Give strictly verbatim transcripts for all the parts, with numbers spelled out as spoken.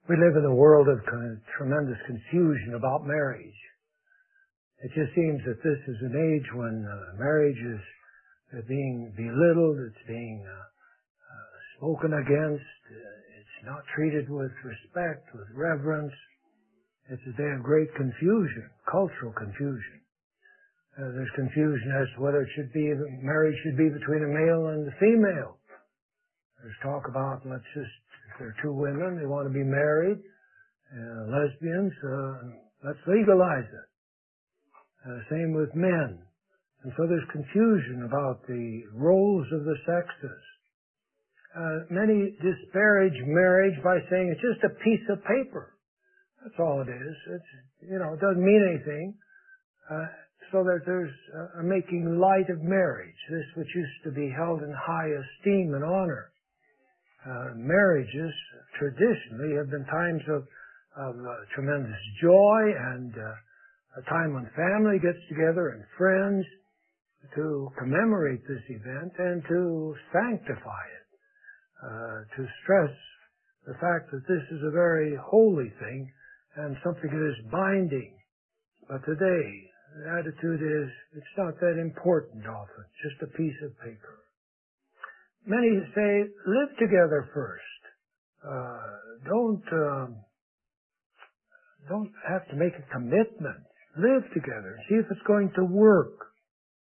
We live in a world of con- tremendous confusion about marriage. It just seems that this is an age when uh, marriage is uh, being belittled, it's being uh, uh, spoken against, uh, it's not treated with respect, with reverence. It's a day of great confusion, cultural confusion. Uh, there's confusion as to whether it should be, marriage should be between a male and a female. There's talk about, let's just, if there are two women, they want to be married, uh, lesbians, uh, let's legalize it. Uh, same with men. And so there's confusion about the roles of the sexes. Uh, many disparage marriage by saying it's just a piece of paper. That's all it is. It's, you know, it doesn't mean anything. Uh, so that there's uh, a making light of marriage, this which used to be held in high esteem and honor. Uh, marriages traditionally have been times of, of uh, tremendous joy and uh, a time when family gets together and friends to commemorate this event and to sanctify it, uh, to stress the fact that this is a very holy thing and something that is binding. But today, the attitude is, it's not that important often, just a piece of paper. Many say, live together first. Uh, don't, um, don't have to make a commitment. Live together and see if it's going to work.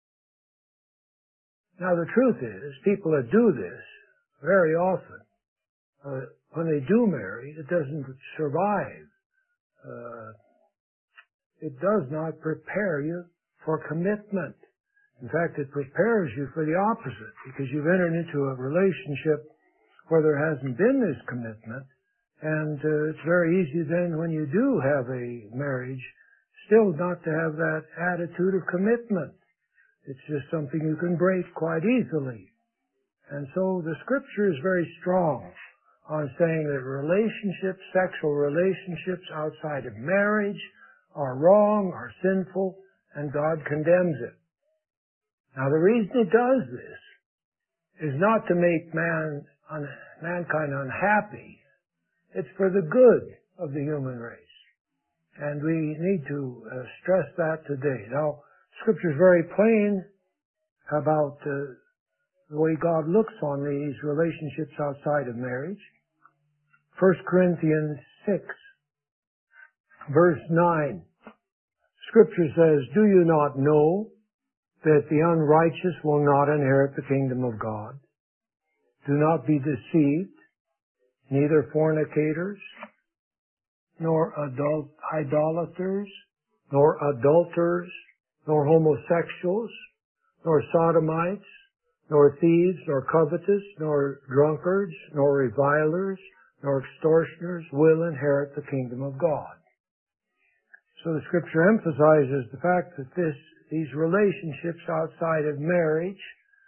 Now the truth is, people that do this, very often, uh, when they do marry, it doesn't survive. Uh, it does not prepare you for commitment. In fact, it prepares you for the opposite, because you've entered into a relationship where there hasn't been this commitment, and uh, it's very easy then when you do have a marriage, still not to have that attitude of commitment. It's just something you can break quite easily. And so the Scripture is very strong on saying that relationships, sexual relationships outside of marriage are wrong, are sinful, and God condemns it. Now the reason it does this is not to make man, un, mankind unhappy. It's for the good of the human race. And we need to uh, stress that today. Now, Scripture is very plain about uh, the way God looks on these relationships outside of marriage. First Corinthians six, verse nine. Scripture says, "Do you not know that the unrighteous will not inherit the kingdom of God? Do not be deceived, neither fornicators, nor adult, idolaters, nor adulterers, nor homosexuals, nor sodomites, nor thieves, nor covetous, nor drunkards, nor revilers, nor extortioners will inherit the kingdom of God." So the Scripture emphasizes the fact that this, these relationships outside of marriage,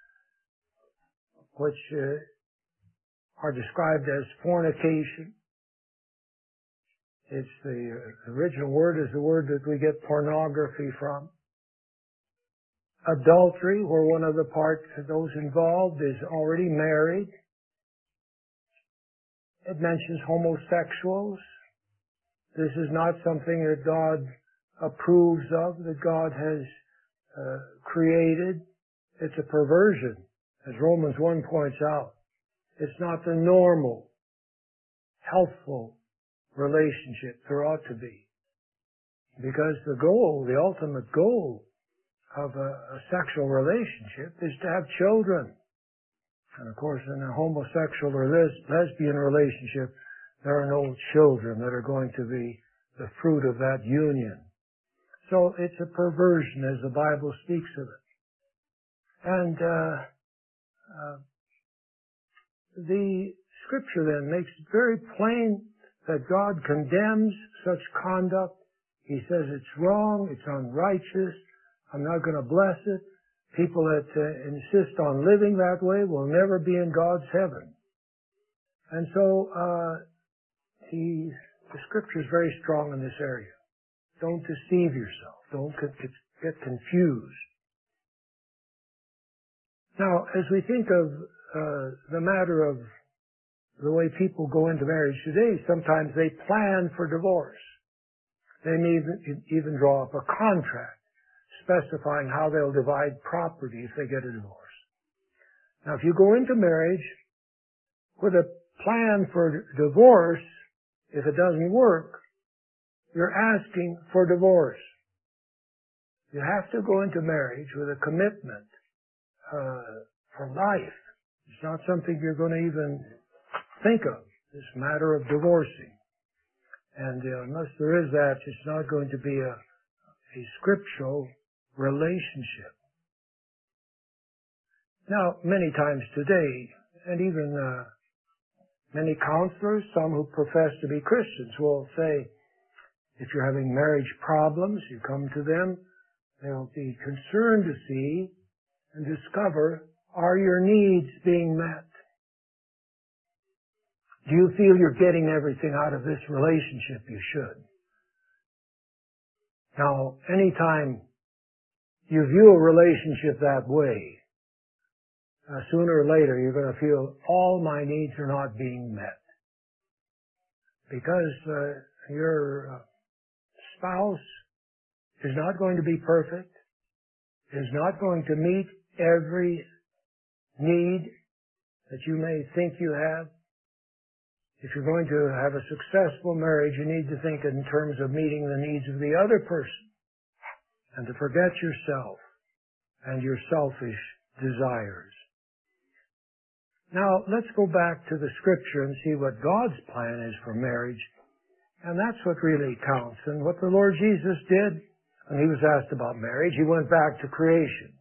which uh, are described as fornication, it's the uh, original word is the word that we get pornography from. Adultery, where one of the parts of those involved is already married. It mentions homosexuals. This is not something that God approves of, that God has uh, created. It's a perversion, as Romans one points out. It's not the normal, healthful relationship there ought to be. Because the goal, the ultimate goal of a, a sexual relationship is to have children. And of course, in a homosexual or les- lesbian relationship, there are no children that are going to be the fruit of that union. So it's a perversion as the Bible speaks of it. And uh, uh, the Scripture then makes it very plain that God condemns such conduct. He says it's wrong, it's unrighteous, I'm not going to bless it. People that uh, insist on living that way will never be in God's heaven. And so uh, he, the Scripture is very strong in this area. Don't deceive yourself. Don't get, get confused. Now, as we think of uh, the matter of the way people go into marriage today, sometimes they plan for divorce. They may even, even draw up a contract specifying how they'll divide property if they get a divorce. Now, if you go into marriage with a plan for divorce, if it doesn't work, you're asking for divorce. You have to go into marriage with a commitment uh, for life. It's not something you're going to even think of, this matter of divorcing. And uh, unless there is that, it's not going to be a, a scriptural relationship. Now, many times today, and even uh, many counselors, some who profess to be Christians, will say, if you're having marriage problems, you come to them, they'll be concerned to see and discover, are your needs being met? Do you feel you're getting everything out of this relationship you should? Now, anytime you view a relationship that way, uh, sooner or later you're going to feel all my needs are not being met. Because uh, your uh, spouse is not going to be perfect, is not going to meet every need that you may think you have. If you're going to have a successful marriage, you need to think in terms of meeting the needs of the other person and to forget yourself and your selfish desires. Now, let's go back to the Scripture and see what God's plan is for marriage. And that's what really counts. And what the Lord Jesus did when he was asked about marriage, he went back to creation.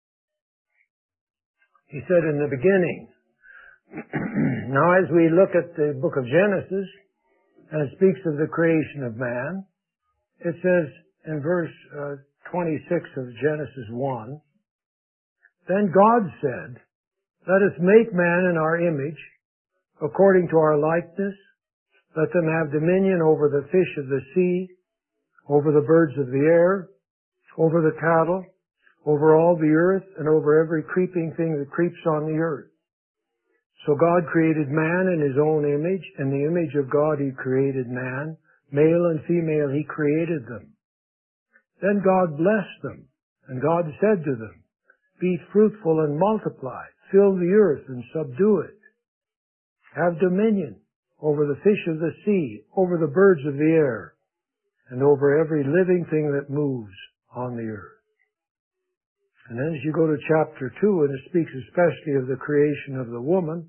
He said in the beginning, now as we look at the book of Genesis, and it speaks of the creation of man, it says in verse uh, twenty-six of Genesis one, then God said, let us make man in our image, according to our likeness. Let them have dominion over the fish of the sea, over the birds of the air, over the cattle, over all the earth, and over every creeping thing that creeps on the earth. So God created man in his own image. In the image of God he created man. Male and female he created them. Then God blessed them, and God said to them, be fruitful and multiply, fill the earth and subdue it. Have dominion over the fish of the sea, over the birds of the air, and over every living thing that moves on the earth. And then as you go to chapter two, and it speaks especially of the creation of the woman,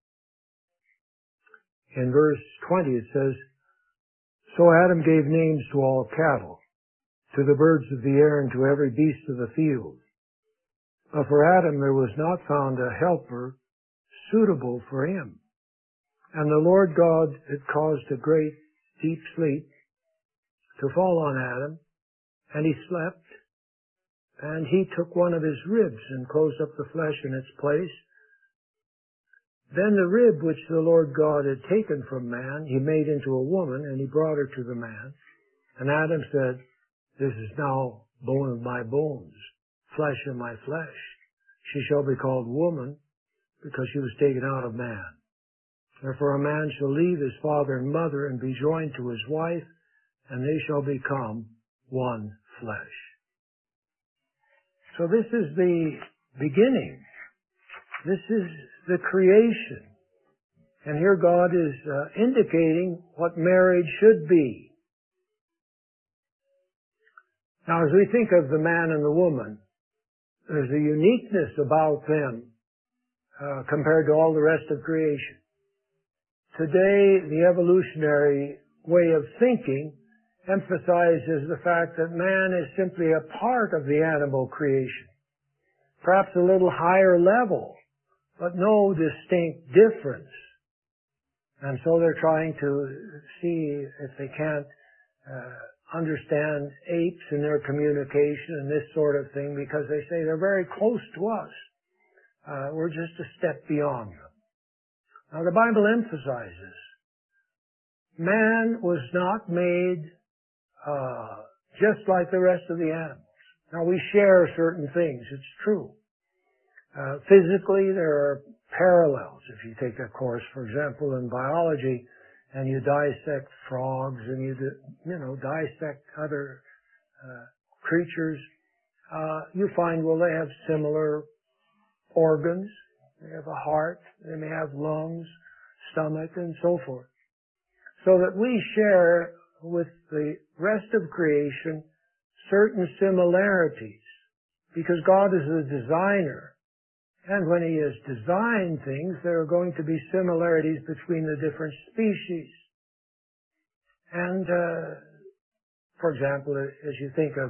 in verse twenty it says, so Adam gave names to all cattle, to the birds of the air, and to every beast of the field. But for Adam there was not found a helper suitable for him. And the Lord God had caused a great deep sleep to fall on Adam, and he slept. And he took one of his ribs and closed up the flesh in its place. Then the rib which the Lord God had taken from man, he made into a woman, and he brought her to the man. And Adam said, this is now bone of my bones, flesh of my flesh. She shall be called woman, because she was taken out of man. Therefore a man shall leave his father and mother and be joined to his wife, and they shall become one flesh. So this is the beginning. This is the creation. And here God is uh, indicating what marriage should be. Now as we think of the man and the woman, there's a uniqueness about them uh, compared to all the rest of creation. Today, the evolutionary way of thinking emphasizes the fact that man is simply a part of the animal creation. Perhaps a little higher level, but no distinct difference. And so they're trying to see if they can't uh, understand apes in their communication and this sort of thing, because they say they're very close to us. Uh, we're just a step beyond them. Now the Bible emphasizes man was not made uh, just like the rest of the animals. Now we share certain things, it's true. Uh, physically there are parallels. If you take a course, for example, in biology, and you dissect frogs and you, you know, dissect other uh, creatures, uh, you find, well, they have similar organs. They have a heart, they may have lungs, stomach, and so forth. So that we share with the rest of creation certain similarities, because God is a designer. And when He has designed things, there are going to be similarities between the different species. And, uh, for example, as you think of,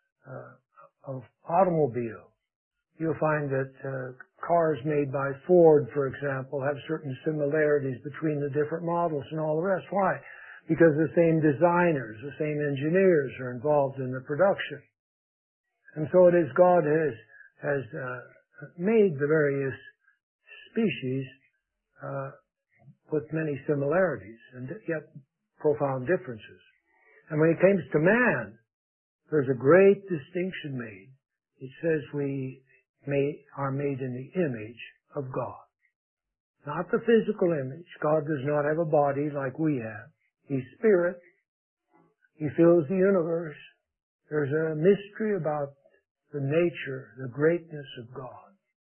uh, of automobiles, you'll find that uh, cars made by Ford, for example, have certain similarities between the different models and all the rest. Why? Because the same designers, the same engineers are involved in the production. And so it is God has, has uh, made the various species uh, with many similarities and yet profound differences. And when it comes to man, there's a great distinction made. It says we may, are made in the image of God. Not the physical image. God does not have a body like we have. He's spirit. He fills the universe. There's a mystery about the nature, the greatness of God.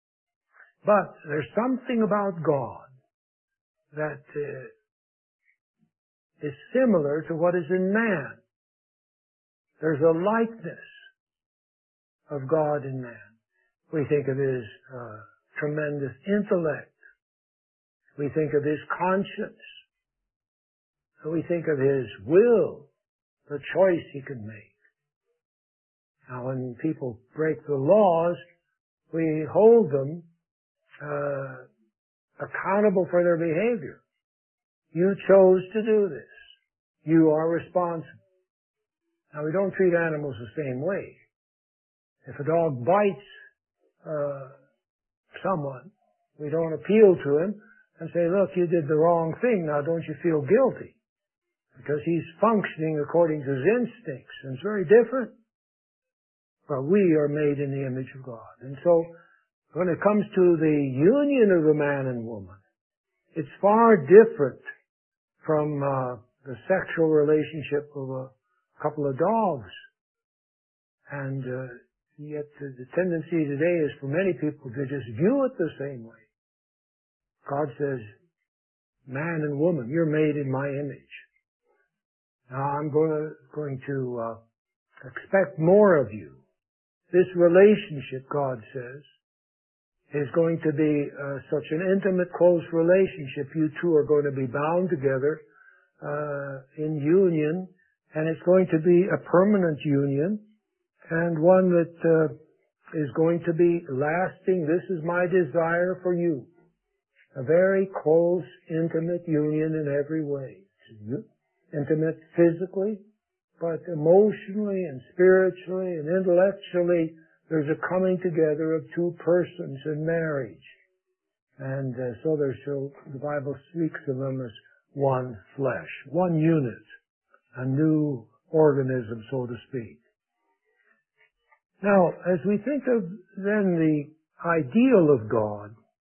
But there's something about God that uh, is similar to what is in man. There's a likeness of God in man. We think of His uh, tremendous intellect. We think of His conscience. We think of His will, the choice He can make. Now, when people break the laws, we hold them uh, accountable for their behavior. You chose to do this. You are responsible. Now, we don't treat animals the same way. If a dog bites uh, someone, we don't appeal to him and say, look, you did the wrong thing. Now, don't you feel guilty? Because he's functioning according to his instincts, and it's very different. But we are made in the image of God. And so, when it comes to the union of the man and woman, it's far different from uh, the sexual relationship of a couple of dogs. And uh, yet the, the tendency today is for many people to just view it the same way. God says, man and woman, you're made in my image. Now I'm going to, going to uh, expect more of you. This relationship, God says, is going to be uh, such an intimate, close relationship. You two are going to be bound together uh, in union, and it's going to be a permanent union, and one that uh, is going to be lasting. This is my desire for you. A very close, intimate union in every way. Intimate physically, but emotionally and spiritually and intellectually, there's a coming together of two persons in marriage. And uh, so there's, so the Bible speaks of them as one flesh, one unit, a new organism, so to speak. Now, as we think of then the ideal of God,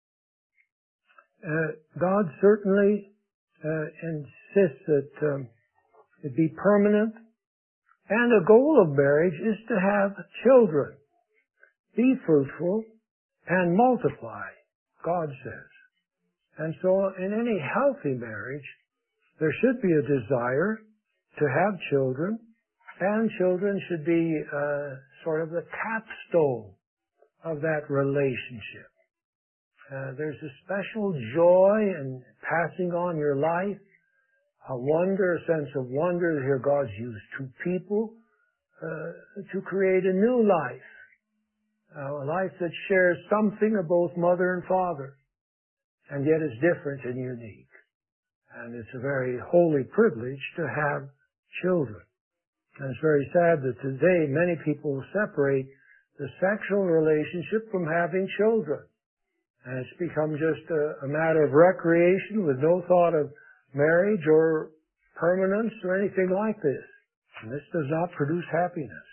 uh, God certainly uh, insists that um, it be permanent, and a goal of marriage is to have children. Be fruitful and multiply, God says. And so in any healthy marriage, there should be a desire to have children, and children should be uh, sort of the capstone of that relationship. Uh, there's a special joy in passing on your life, a wonder, a sense of wonder that here God's used two people uh, to create a new life, uh, a life that shares something of both mother and father, and yet is different and unique. And it's a very holy privilege to have children. And it's very sad that today many people separate the sexual relationship from having children. And it's become just a, a matter of recreation with no thought of marriage or permanence or anything like this. And this does not produce happiness.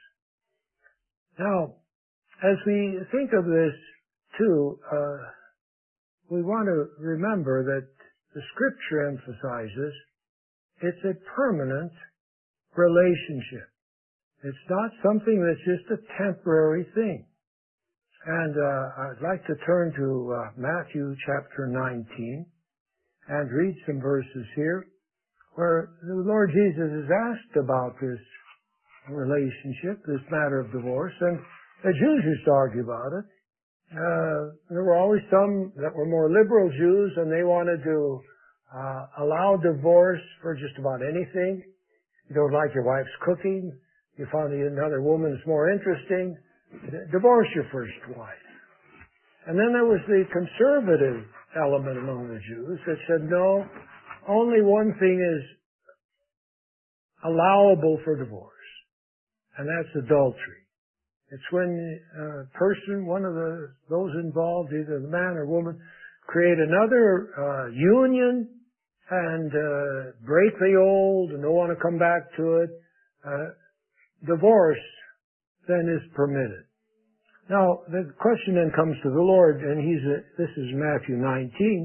Now, as we think of this too, uh, we want to remember that the Scripture emphasizes it's a permanent relationship. It's not something that's just a temporary thing. And uh, I'd like to turn to uh, Matthew chapter nineteen and read some verses here where the Lord Jesus is asked about this relationship, this matter of divorce, and the Jews used to argue about it. Uh, there were always some that were more liberal Jews, and they wanted to uh, allow divorce for just about anything. You don't like your wife's cooking, you found another woman's more interesting, divorce your first wife. And then there was the conservative element among the Jews that said, no, only one thing is allowable for divorce, and that's adultery. It's when a person, one of the those involved, either the man or woman, create another uh, union and uh, break the old and don't want to come back to it. Uh, divorce then is permitted. Now, the question then comes to the Lord, and he's a, this is Matthew nineteen.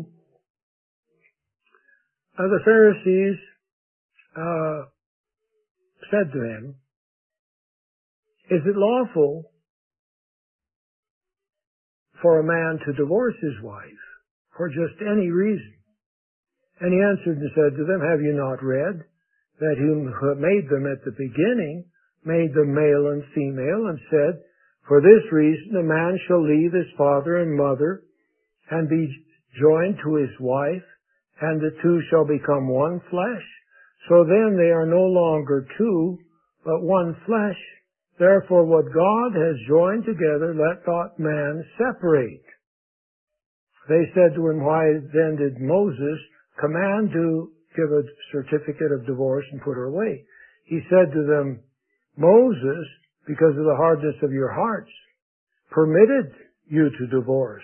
Uh, the Pharisees uh, said to him, is it lawful for a man to divorce his wife for just any reason? And he answered and said to them, have you not read that whom made them at the beginning made them male and female, and said, for this reason a man shall leave his father and mother and be joined to his wife, and the two shall become one flesh. So then they are no longer two, but one flesh. Therefore what God has joined together, let not man separate. They said to him, why then did Moses command to give a certificate of divorce and put her away? He said to them, Moses, because of the hardness of your hearts, permitted you to divorce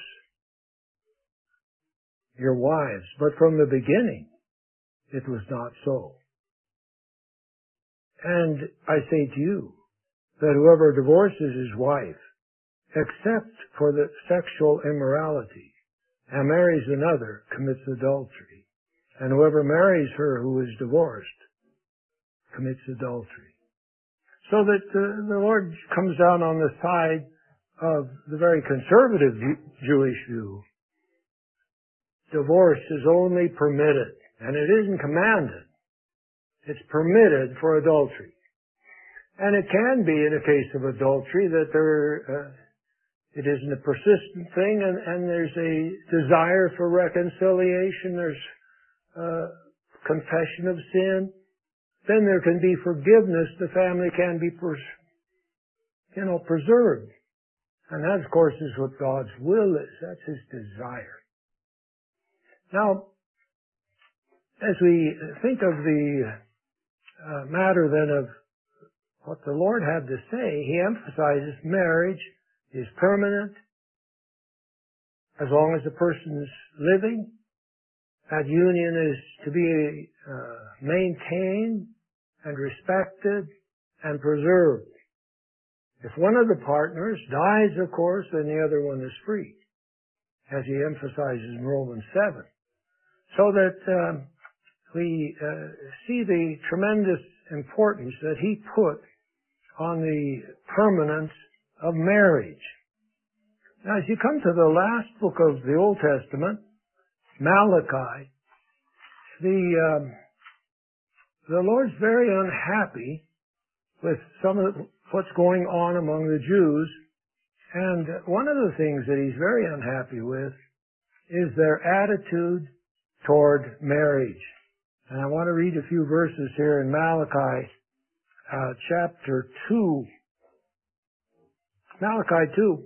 your wives, but from the beginning it was not so. And I say to you that whoever divorces his wife, except for the sexual immorality, and marries another, commits adultery. And whoever marries her who is divorced commits adultery. So that uh, the Lord comes down on the side of the very conservative Jewish view. Divorce is only permitted, and it isn't commanded. It's permitted for adultery. And it can be in a case of adultery that there, uh, it isn't a persistent thing, and, and there's a desire for reconciliation, there's uh, confession of sin. Then there can be forgiveness. The family can be, pers- you know, preserved. And that, of course, is what God's will is. That's His desire. Now, as we think of the uh, matter then of what the Lord had to say, He emphasizes marriage is permanent as long as the person's living. That union is to be uh, maintained and respected and preserved. If one of the partners dies, of course, then the other one is free, as he emphasizes in Romans seven. So that um, we uh, see the tremendous importance that he put on the permanence of marriage. Now, as you come to the last book of the Old Testament, Malachi, the um, the Lord's very unhappy with some of the, what's going on among the Jews, and one of the things that He's very unhappy with is their attitude toward marriage. And I want to read a few verses here in Malachi uh, chapter two. Malachi two.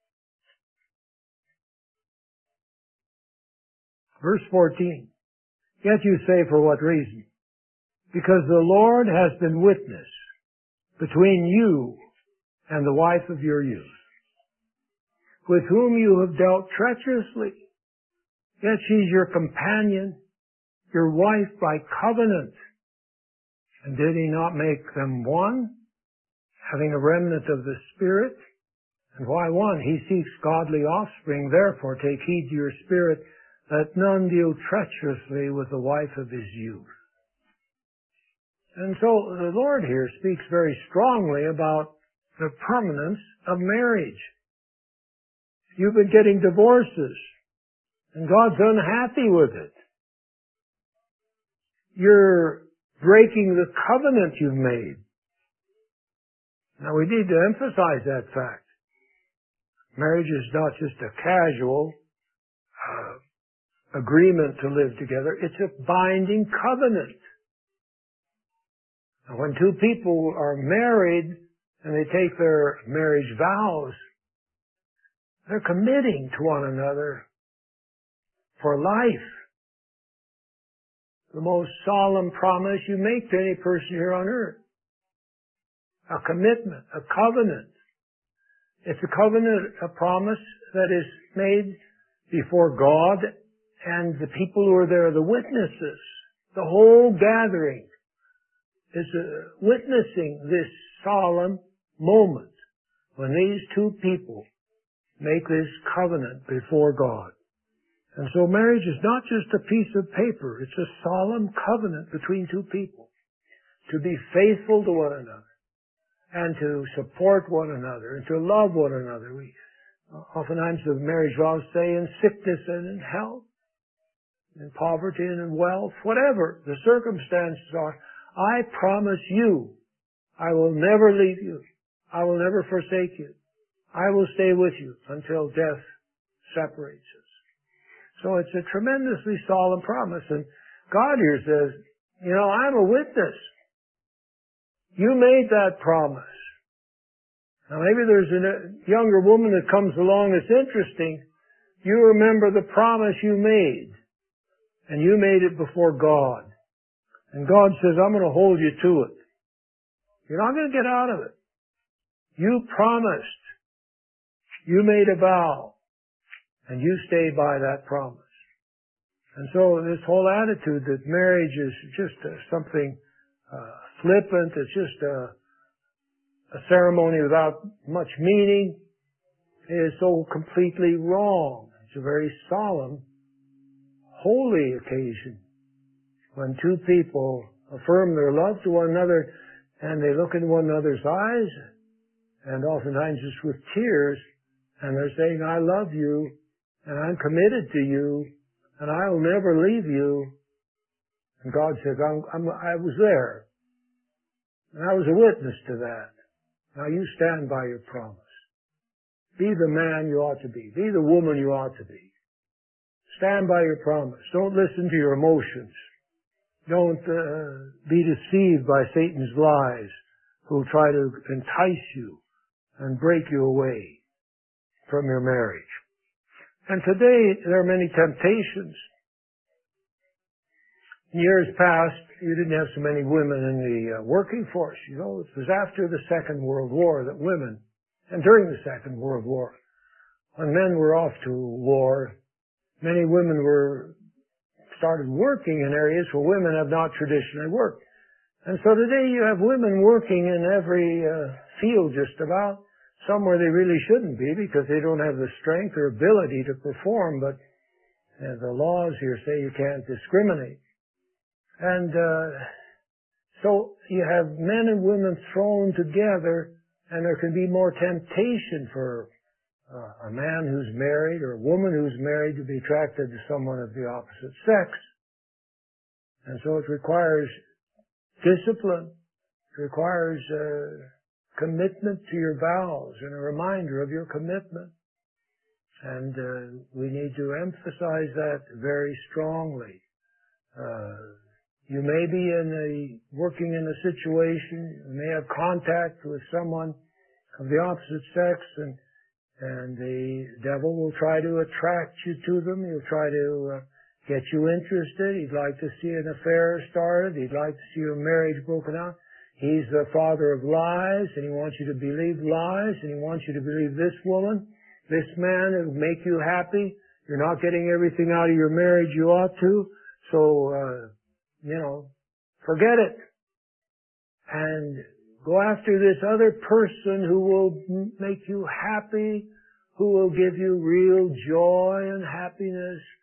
Verse fourteen. Yet you say, for what reason? Because the Lord has been witness between you and the wife of your youth, with whom you have dealt treacherously. Yet she's your companion, your wife by covenant. And did He not make them one, having a remnant of the Spirit? And why one? He seeks godly offspring. Therefore take heed to your spirit, let none deal treacherously with the wife of his youth. And so the Lord here speaks very strongly about the permanence of marriage. You've been getting divorces, and God's unhappy with it. You're breaking the covenant you've made. Now we need to emphasize that fact. Marriage is not just a casual uh, agreement to live together. It's a binding covenant. And when two people are married and they take their marriage vows, they're committing to one another for life. The most solemn promise you make to any person here on earth. A commitment, a covenant. It's a covenant, a promise that is made before God and the people who are there, the witnesses. The whole gathering is uh, witnessing this solemn moment when these two people make this covenant before God. And so marriage is not just a piece of paper. It's a solemn covenant between two people to be faithful to one another and to support one another and to love one another. We oftentimes the marriage vows say in sickness and in health, in poverty and in wealth, whatever the circumstances are, I promise you, I will never leave you. I will never forsake you. I will stay with you until death separates us. So it's a tremendously solemn promise. And God here says, you know, I'm a witness. You made that promise. Now maybe there's a younger woman that comes along that's interesting. You remember the promise you made. And you made it before God. And God says, I'm going to hold you to it. You're not going to get out of it. You promised. You made a vow. And you stay by that promise. And so this whole attitude that marriage is just uh, something uh, flippant, it's just a, a ceremony without much meaning, is so completely wrong. It's a very solemn, holy occasion when two people affirm their love to one another and they look in one another's eyes, and oftentimes it's with tears, and they're saying, I love you, and I'm committed to you, and I'll never leave you. And God says, I'm, I'm, I was there. And I was a witness to that. Now you stand by your promise. Be the man you ought to be. Be the woman you ought to be. Stand by your promise. Don't listen to your emotions. Don't uh, be deceived by Satan's lies who try to entice you and break you away from your marriage. And today, there are many temptations. In years past, you didn't have so many women in the uh, working force. You know, it was after the Second World War that women, and during the Second World War, when men were off to war, many women were started working in areas where women have not traditionally worked. And so today you have women working in every uh, field just about. Some where they really shouldn't be because they don't have the strength or ability to perform, but uh, the laws here say you can't discriminate. And uh, so you have men and women thrown together, and there can be more temptation for uh, a man who's married or a woman who's married to be attracted to someone of the opposite sex. And so it requires discipline. It requires uh, commitment to your vows and a reminder of your commitment. And uh, we need to emphasize that very strongly. Uh, you may be in a, working in a situation, you may have contact with someone of the opposite sex, and and the devil will try to attract you to them. He'll try to uh, get you interested. He'd like to see an affair started. He'd like to see your marriage broken out. He's the father of lies, and he wants you to believe lies, and he wants you to believe this woman, this man will make you happy. You're not getting everything out of your marriage you ought to, so, uh, you know, forget it. And go after this other person who will make you happy, who will give you real joy and happiness.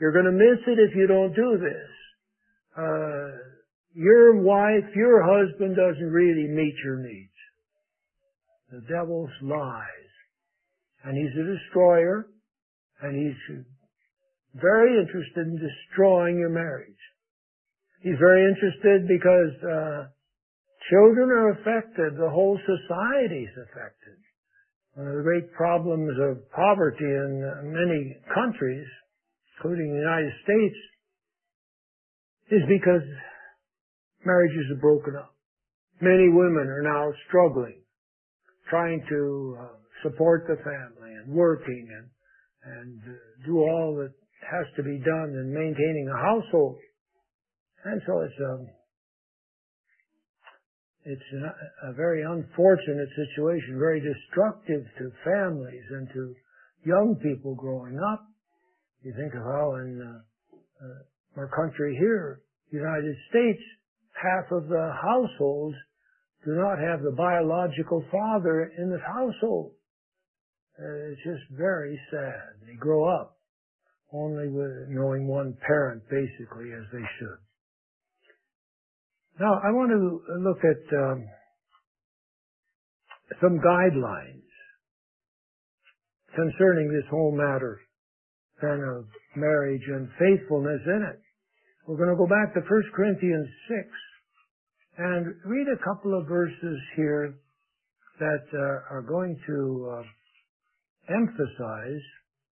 You're going to miss it if you don't do this. Uh, your wife, your husband doesn't really meet your needs. The devil's lies. And he's a destroyer, and he's very interested in destroying your marriage. He's very interested because uh, children are affected. The whole society is affected. One of the great problems of poverty in many countries, including the United States, is because marriages are broken up. Many women are now struggling, trying to uh, support the family and working and and uh, do all that has to be done in maintaining a household. And so it's a it's a, a very unfortunate situation, very destructive to families and to young people growing up. You think of how in uh, uh, our country here, United States, half of the households do not have the biological father in the household. Uh, it's just very sad. They grow up only with knowing one parent, basically, as they should. Now, I want to look at um, some guidelines concerning this whole matter then of marriage and faithfulness in it. We're going to go back to First Corinthians six and read a couple of verses here that uh, are going to uh, emphasize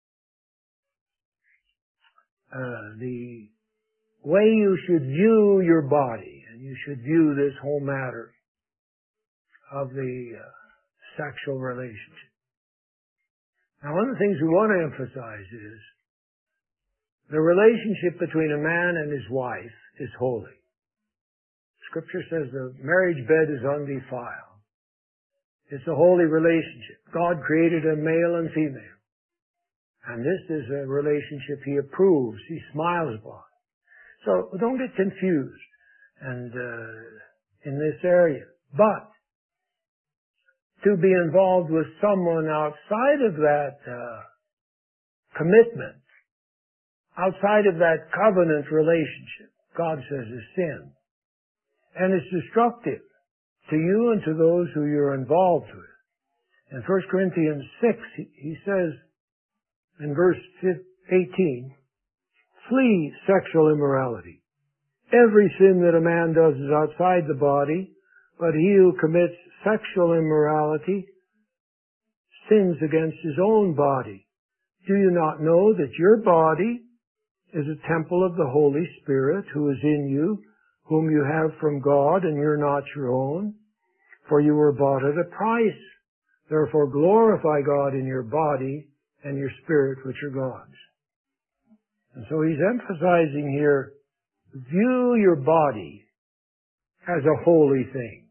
uh, the way you should view your body, and you should view this whole matter of the uh, sexual relationship. Now, one of the things we want to emphasize is the relationship between a man and his wife is holy. Scripture says the marriage bed is undefiled. It's a holy relationship. God created a male and female. And this is a relationship He approves, He smiles upon. So don't get confused and uh, in this area. But to be involved with someone outside of that uh, commitment, outside of that covenant relationship, God says is sin. And it's destructive to you and to those who you're involved with. In First Corinthians six, he, he says in verse eighteen, flee sexual immorality. Every sin that a man does is outside the body, but he who commits sexual immorality sins against his own body. Do you not know that your body is a temple of the Holy Spirit who is in you, whom you have from God, and you're not your own? For you were bought at a price. Therefore glorify God in your body and your spirit, which are God's. And so he's emphasizing here, view your body as a holy thing.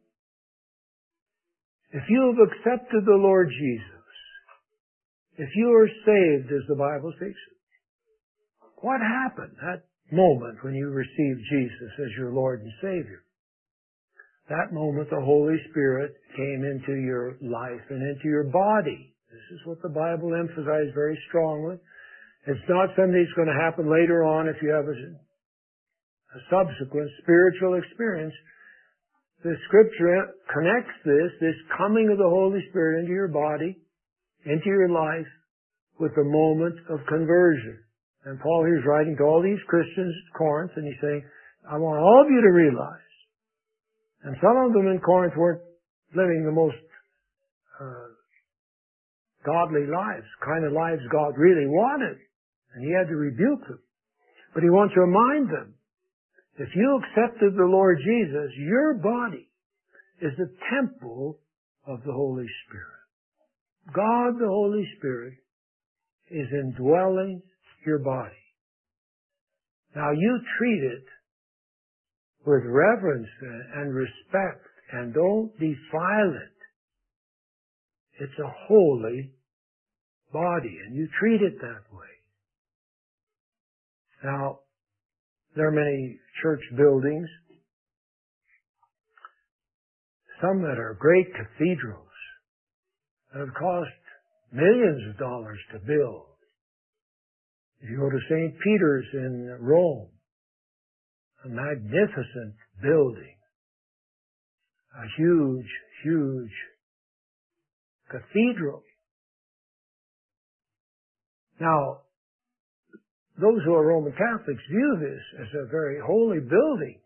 If you have accepted the Lord Jesus, if you are saved, as the Bible speaks, what happened that moment when you received Jesus as your Lord and Savior? That moment the Holy Spirit came into your life and into your body. This is what the Bible emphasizes very strongly. It's not something that's going to happen later on if you have a, a subsequent spiritual experience. The Scripture connects this, this coming of the Holy Spirit into your body, into your life, with the moment of conversion. And Paul here is writing to all these Christians at Corinth, and he's saying, I want all of you to realize. And some of them in Corinth weren't living the most uh, godly lives, kind of lives God really wanted. And he had to rebuke them. But he wants to remind them, if you accepted the Lord Jesus, your body is the temple of the Holy Spirit. God, the Holy Spirit, is indwelling your body. Now you treat it with reverence and respect, and don't defile it. It's a holy body, and you treat it that way. Now, there are many church buildings, some that are great cathedrals, that have cost millions of dollars to build. If you go to Saint Peter's in Rome, a magnificent building, a huge, huge cathedral. Now, those who are Roman Catholics view this as a very holy building.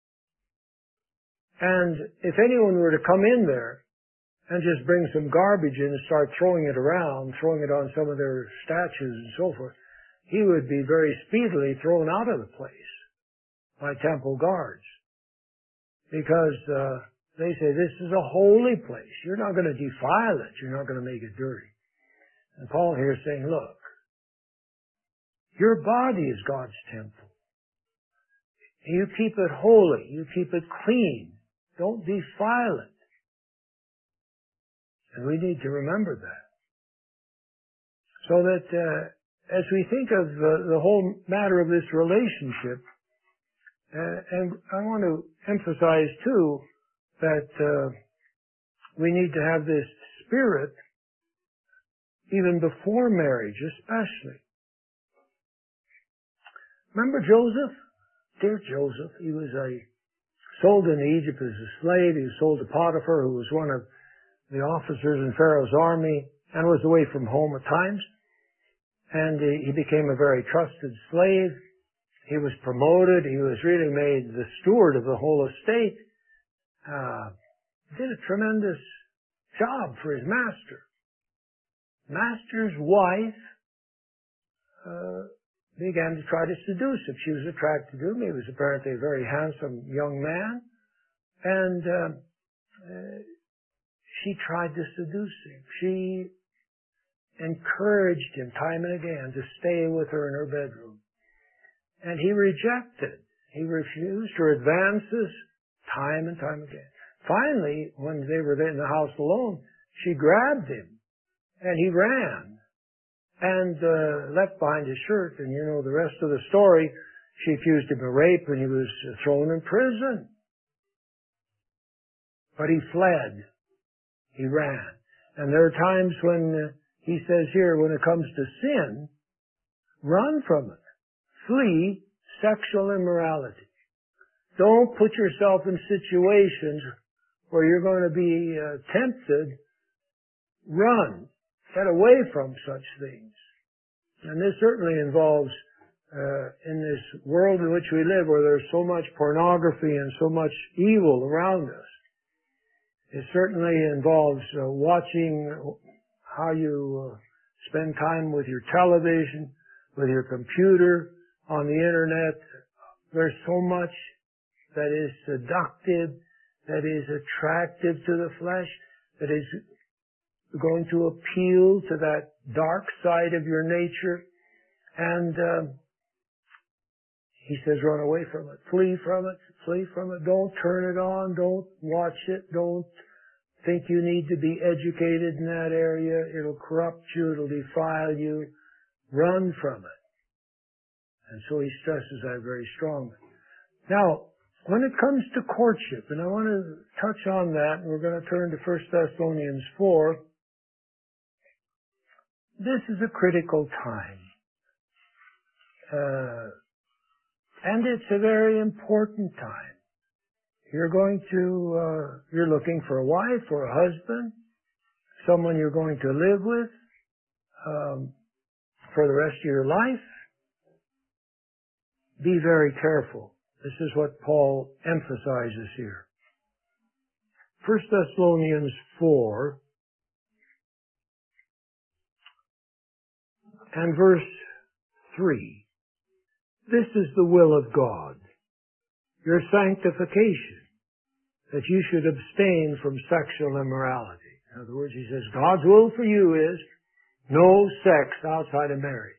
And if anyone were to come in there and just bring some garbage in and start throwing it around, throwing it on some of their statues and so forth, he would be very speedily thrown out of the place by temple guards. Because uh, they say this is a holy place. You're not going to defile it. You're not going to make it dirty. And Paul here is saying, look, your body is God's temple. You keep it holy. You keep it clean. Don't defile it. And we need to remember that. So that uh, as we think of uh, the whole matter of this relationship, uh, and I want to emphasize too that uh, we need to have this spirit even before marriage, especially. Remember Joseph? Dear Joseph, he was a sold into Egypt as a slave. He was sold to Potiphar, who was one of the officers in Pharaoh's army and was away from home at times. And he, he became a very trusted slave. He was promoted. He was really made the steward of the whole estate. Uh, did a tremendous job for his master. Master's wife uh, began to try to seduce him. She was attracted to him. He was apparently a very handsome young man. And uh, uh, she tried to seduce him. She encouraged him time and again to stay with her in her bedroom. And he rejected. He refused her advances time and time again. Finally, when they were in the house alone, she grabbed him and he ran and uh, left behind his shirt. And you know the rest of the story. She accused him of rape and he was thrown in prison. But he fled. He ran. And there are times when uh, he says here, when it comes to sin, run from it. Flee sexual immorality. Don't put yourself in situations where you're going to be uh, tempted. Run. Get away from such things. And this certainly involves, uh, in this world in which we live, where there's so much pornography and so much evil around us. It certainly involves uh, watching how you uh, spend time with your television, with your computer, on the internet. There's so much that is seductive, that is attractive to the flesh, that is going to appeal to that dark side of your nature. And uh, he says run away from it. Flee from it. Flee from it. Don't turn it on. Don't watch it. Don't think you need to be educated in that area. It'll corrupt you. It'll defile you. Run from it. And so he stresses that very strongly. Now, when it comes to courtship, and I want to touch on that, and we're going to turn to First Thessalonians four, this is a critical time. Uh, and it's a very important time. You're going to, uh, you're looking for a wife or a husband, someone you're going to live with um, for the rest of your life. Be very careful. This is what Paul emphasizes here. First Thessalonians four and verse three. This is the will of God, your sanctification, that you should abstain from sexual immorality. In other words, he says, God's will for you is no sex outside of marriage.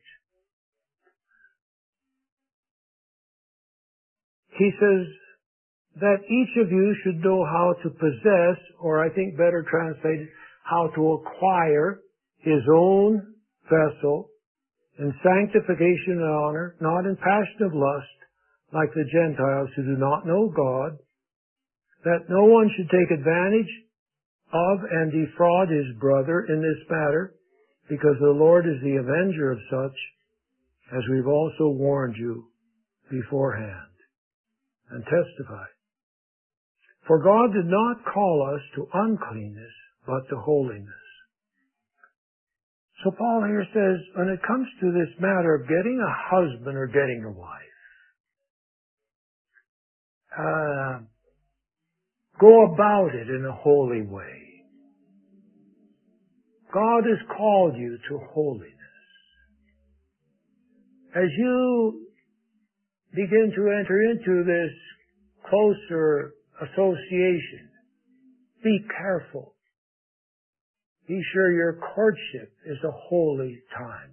He says that each of you should know how to possess, or I think better translated, how to acquire his own vessel in sanctification and honor, not in passion of lust, like the Gentiles who do not know God, that no one should take advantage of and defraud his brother in this matter, because the Lord is the avenger of such, as we've also warned you beforehand and testified. For God did not call us to uncleanness, but to holiness. So Paul here says, when it comes to this matter of getting a husband or getting a wife, uh, go about it in a holy way. God has called you to holiness. As you begin to enter into this closer association, be careful. Be sure your courtship is a holy time.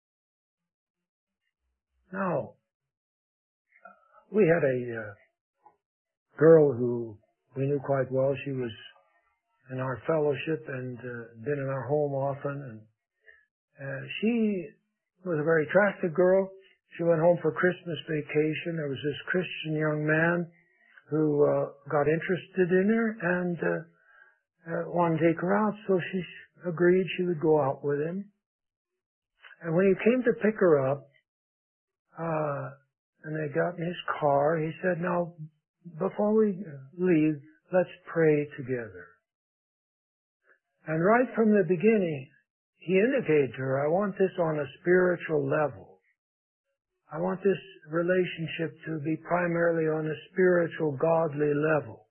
Now, we had a uh, girl who we knew quite well. She was in our fellowship and uh, been in our home often. And uh, she was a very attractive girl. She went home for Christmas vacation. There was this Christian young man who uh, got interested in her and uh, uh, wanted to take her out, so she agreed she would go out with him. And when he came to pick her up, uh, and they got in his car, he said, now, before we leave, let's pray together. And right from the beginning, he indicated to her, I want this on a spiritual level. I want this relationship to be primarily on a spiritual, godly level.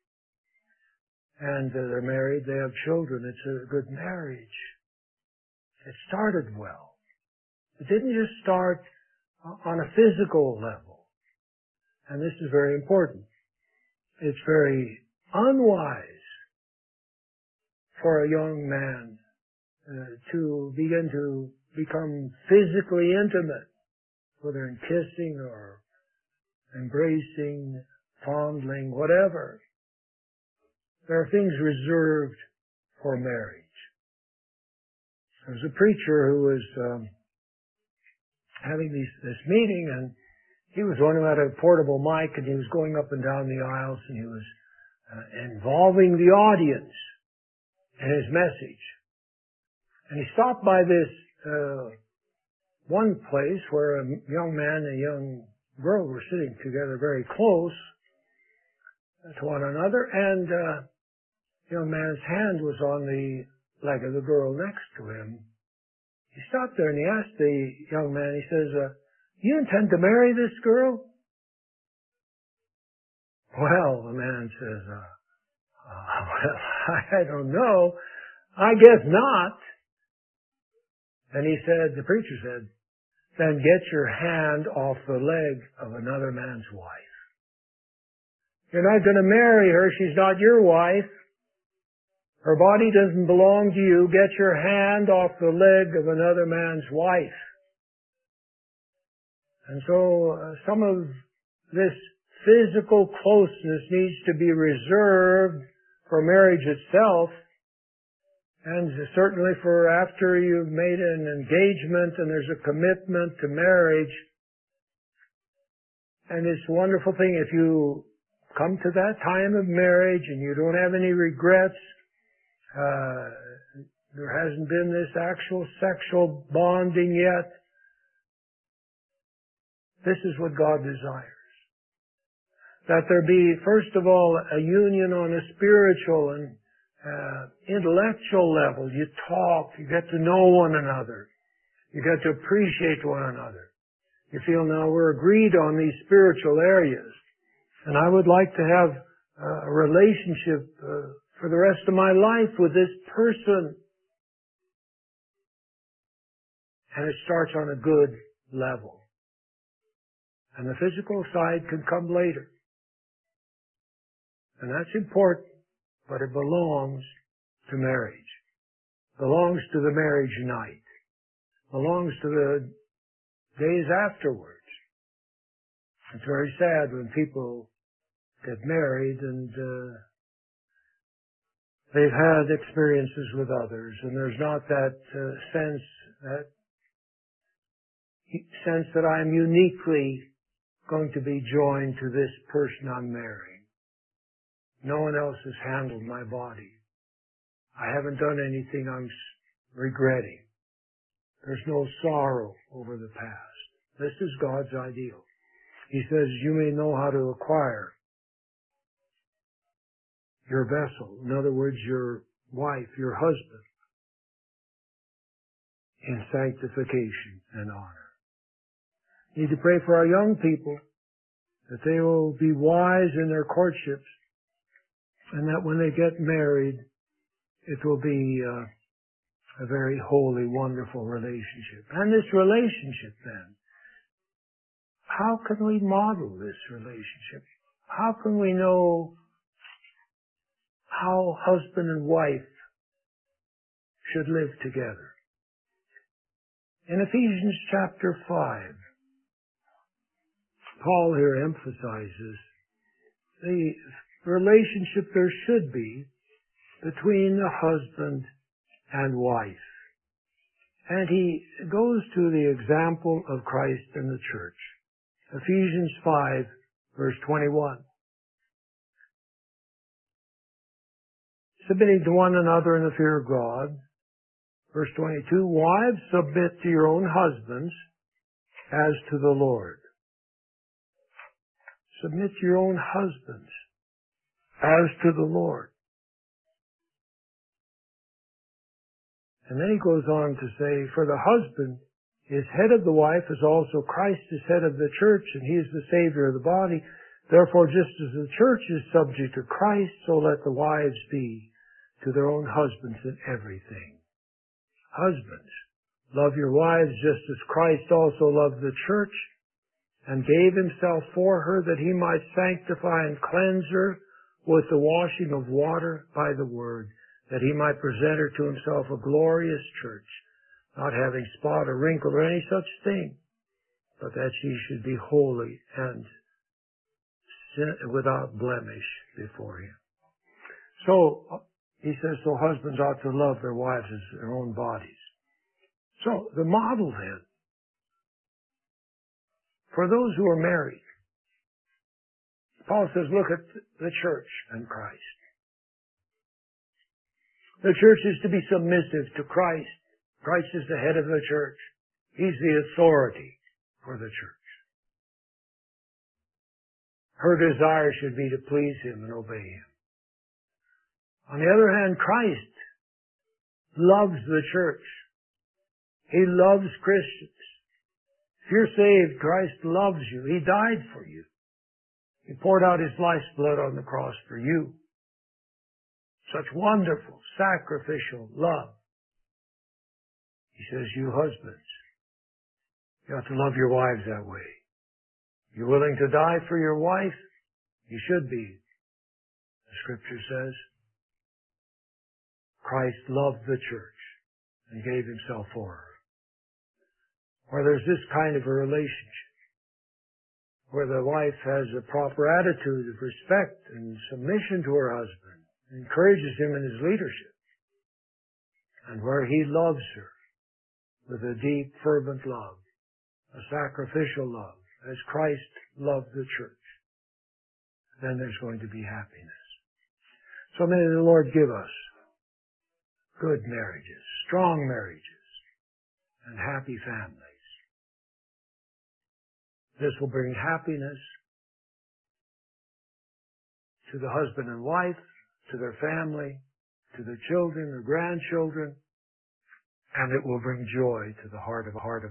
And uh, they're married, they have children, it's a good marriage. It started well. It didn't just start on a physical level. And this is very important. It's very unwise for a young man uh, to begin to become physically intimate, whether in kissing or embracing, fondling, whatever. There are things reserved for marriage. There was a preacher who was um, having these, this meeting, and he was one who had a portable mic, and he was going up and down the aisles, and he was uh, involving the audience in his message. And he stopped by this uh, one place where a young man and a young girl were sitting together very close to one another, and uh, the young man's hand was on the leg of the girl next to him. He stopped there and he asked the young man, he says, uh, you intend to marry this girl? Well, the man says, uh, uh, well, I don't know. I guess not. And he said, the preacher said, then get your hand off the leg of another man's wife. You're not going to marry her. She's not your wife. Her body doesn't belong to you. Get your hand off the leg of another man's wife. And so uh, some of this physical closeness needs to be reserved for marriage itself, and certainly for after you've made an engagement and there's a commitment to marriage. And it's a wonderful thing if you come to that time of marriage and you don't have any regrets. Uh, there hasn't been this actual sexual bonding yet. This is what God desires. That there be, first of all, a union on a spiritual and uh, intellectual level. You talk, you get to know one another. You get to appreciate one another. You feel now we're agreed on these spiritual areas. And I would like to have uh, a relationship uh, for the rest of my life with this person. And it starts on a good level. And the physical side can come later. And that's important, but it belongs to marriage. Belongs to the marriage night. Belongs to the days afterwards. It's very sad when people get married and uh, they've had experiences with others, and there's not that uh, sense, that sense that I'm uniquely going to be joined to this person I'm marrying. No one else has handled my body. I haven't done anything I'm regretting. There's no sorrow over the past. This is God's ideal. He says you may know how to acquire your vessel. In other words, your wife, your husband, in sanctification and honor. We need to pray for our young people that they will be wise in their courtships and that when they get married, it will be uh, a very holy, wonderful relationship. And this relationship then, how can we model this relationship? How can we know how husband and wife should live together? In Ephesians chapter five, Paul here emphasizes the relationship there should be between the husband and wife. And he goes to the example of Christ and the church. Ephesians five, verse twenty-one. Submitting to one another in the fear of God. Verse twenty-two, wives, submit to your own husbands as to the Lord. Submit to your own husbands as to the Lord. And then he goes on to say, for the husband is head of the wife, as also Christ is head of the church, and he is the Savior of the body. Therefore, just as the church is subject to Christ, so let the wives be to their own husbands in everything. Husbands, love your wives just as Christ also loved the church and gave himself for her that he might sanctify and cleanse her with the washing of water by the word, that he might present her to himself a glorious church, not having spot or wrinkle or any such thing, but that she should be holy and without blemish before him. So, he says, so husbands ought to love their wives as their own bodies. So, the model then, for those who are married, Paul says, look at the church and Christ. The church is to be submissive to Christ. Christ is the head of the church. He's the authority for the church. Her desire should be to please him and obey him. On the other hand, Christ loves the church. He loves Christians. If you're saved, Christ loves you. He died for you. He poured out his life's blood on the cross for you. Such wonderful, sacrificial love. He says, you husbands, you have to love your wives that way. You're willing to die for your wife? You should be. The scripture says, Christ loved the church and gave himself for her. Where there's this kind of a relationship, where the wife has a proper attitude of respect and submission to her husband, encourages him in his leadership, and where he loves her with a deep, fervent love, a sacrificial love, as Christ loved the church, then there's going to be happiness. So may the Lord give us good marriages, strong marriages, and happy families. This will bring happiness to the husband and wife, to their family, to their children, their grandchildren, and it will bring joy to the heart of a heart of